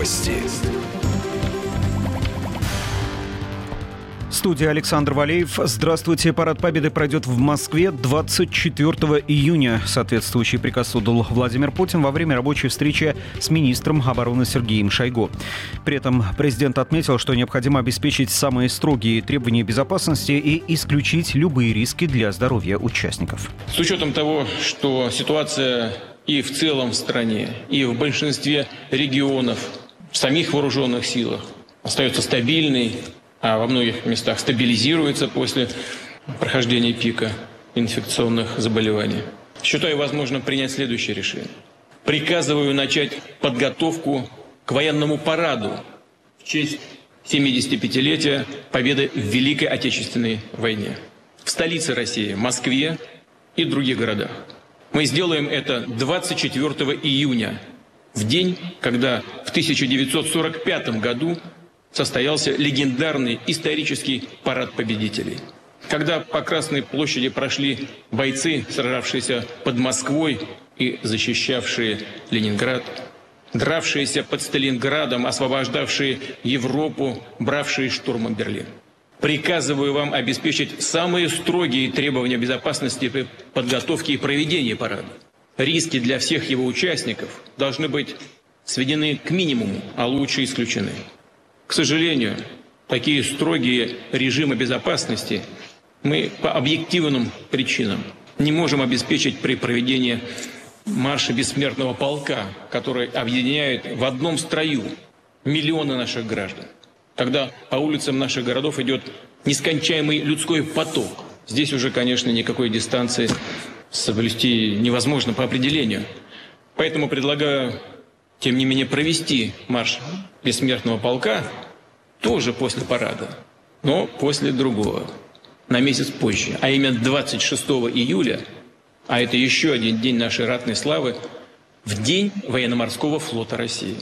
Новости. Студия Александр Валеев. Здравствуйте. Парад Победы пройдет в Москве 24 июня. Соответствующий приказ отдал Владимир Путин во время рабочей встречи с министром обороны Сергеем Шойгу. При этом президент отметил, что необходимо обеспечить самые строгие требования безопасности и исключить любые риски для здоровья участников. С учетом того, что ситуация и в целом в стране, и в большинстве регионов, в самих вооруженных силах остается стабильной, а во многих местах стабилизируется после прохождения пика инфекционных заболеваний, считаю возможным принять следующее решение. Приказываю начать подготовку к военному параду в честь 75-летия Победы в Великой Отечественной войне в столице России, Москве и других городах. Мы сделаем это 24 июня, в день, когда в 1945 году состоялся легендарный исторический парад победителей. Когда по Красной площади прошли бойцы, сражавшиеся под Москвой и защищавшие Ленинград, дравшиеся под Сталинградом, освобождавшие Европу, бравшие штурмом Берлин. Приказываю вам обеспечить самые строгие требования безопасности при подготовке и проведении парада. Риски для всех его участников должны быть сведены к минимуму, а лучше исключены. К сожалению, такие строгие режимы безопасности мы по объективным причинам не можем обеспечить при проведении марша бессмертного полка, который объединяет в одном строю миллионы наших граждан. Когда по улицам наших городов идет нескончаемый людской поток, здесь уже, конечно, никакой дистанции соблюсти невозможно по определению. Поэтому предлагаю, тем не менее, провести марш бессмертного полка тоже после парада, но после другого, на месяц позже, а именно 26 июля, а это еще один день нашей ратной славы, в день Военно-морского флота России.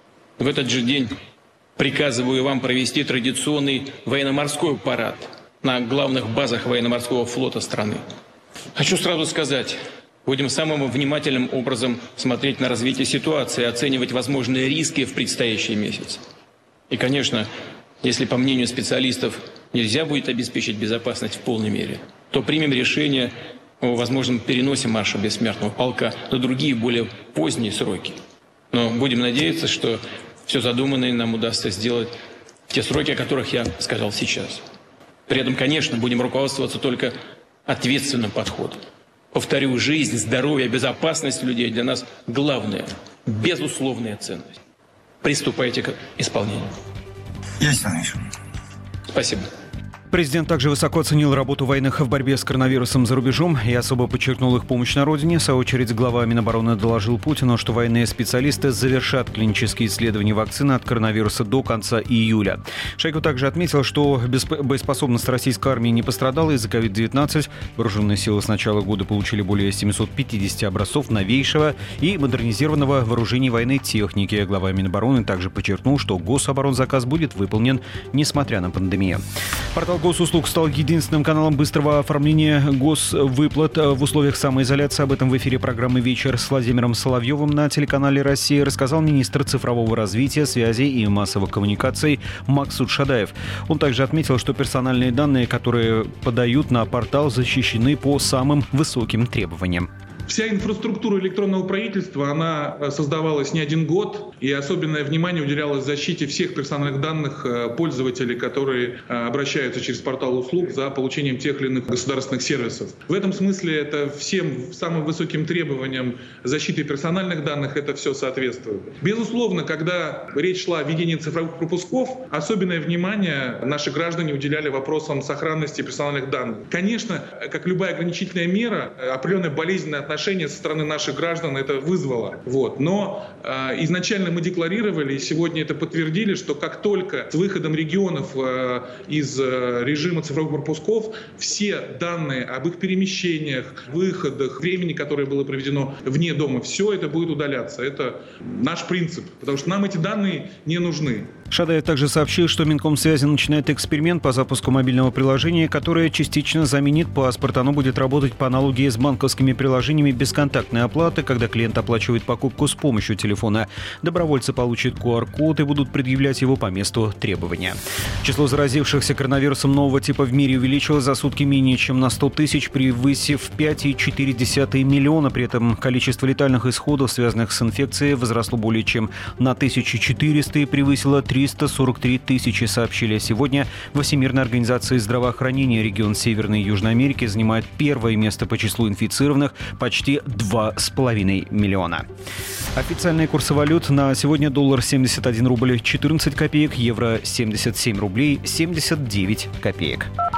В этот же день приказываю вам провести традиционный военно-морской парад на главных базах Военно-морского флота страны. Хочу сразу сказать, будем самым внимательным образом смотреть на развитие ситуации, оценивать возможные риски в предстоящий месяц. И, конечно, если, по мнению специалистов, нельзя будет обеспечить безопасность в полной мере, то примем решение о возможном переносе марша бессмертного полка на другие, более поздние сроки. Но будем надеяться, что все задуманное нам удастся сделать в те сроки, о которых я сказал сейчас. При этом, конечно, будем руководствоваться только ответственным подходом. Повторю, жизнь, здоровье, безопасность людей для нас главная, безусловная ценность. Приступайте к исполнению. Спасибо. Президент также высоко оценил работу военных в борьбе с коронавирусом за рубежом и особо подчеркнул их помощь на родине. В свою очередь, глава Минобороны доложил Путину, что военные специалисты завершат клинические исследования вакцины от коронавируса до конца июля. Шойгу также отметил, что боеспособность российской армии не пострадала из-за COVID-19. Вооруженные силы с начала года получили более 750 образцов новейшего и модернизированного вооружения военной техники. Глава Минобороны также подчеркнул, что гособоронзаказ будет выполнен, несмотря на пандемию. Портал госуслуг стал единственным каналом быстрого оформления госвыплат в условиях самоизоляции. Об этом в эфире программы «Вечер» с Владимиром Соловьевым на телеканале «Россия» рассказал министр цифрового развития, связи и массовых коммуникаций Максут Шадаев. Он также отметил, что персональные данные, которые подают на портал, защищены по самым высоким требованиям. Вся инфраструктура электронного правительства, она создавалась не один год, и особенное внимание уделялось защите всех персональных данных пользователей, которые обращаются через портал услуг за получением тех или иных государственных сервисов. В этом смысле это всем самым высоким требованиям защиты персональных данных это все соответствует. Безусловно, когда речь шла о введении цифровых пропусков, особенное внимание наши граждане уделяли вопросам сохранности персональных данных. Конечно, как любая ограничительная мера, определенное болезненное отношение со стороны наших граждан это вызвало. Но изначально мы декларировали, и сегодня это подтвердили, что как только с выходом регионов из режима цифровых пропусков, все данные об их перемещениях, выходах, времени, которое было проведено вне дома, все это будет удаляться. Это наш принцип, потому что нам эти данные не нужны. Шадаев также сообщил, что Минкомсвязи начинает эксперимент по запуску мобильного приложения, которое частично заменит паспорт. Оно будет работать по аналогии с банковскими приложениями бесконтактной оплаты, когда клиент оплачивает покупку с помощью телефона. Добровольцы получат QR-код и будут предъявлять его по месту требования. Число заразившихся коронавирусом нового типа в мире увеличилось за сутки менее чем на 100 тысяч, превысив 5,4 миллиона. При этом количество летальных исходов, связанных с инфекцией, возросло более чем на 1400 и превысило 343 тысячи, сообщили сегодня. Во Всемирной организации здравоохранения регион Северной и Южной Америки занимает первое место по числу инфицированных – почти 2,5 миллиона. Официальные курсы валют на сегодня: доллар 71 рубль 14 копеек, евро 77 рублей 79 копеек.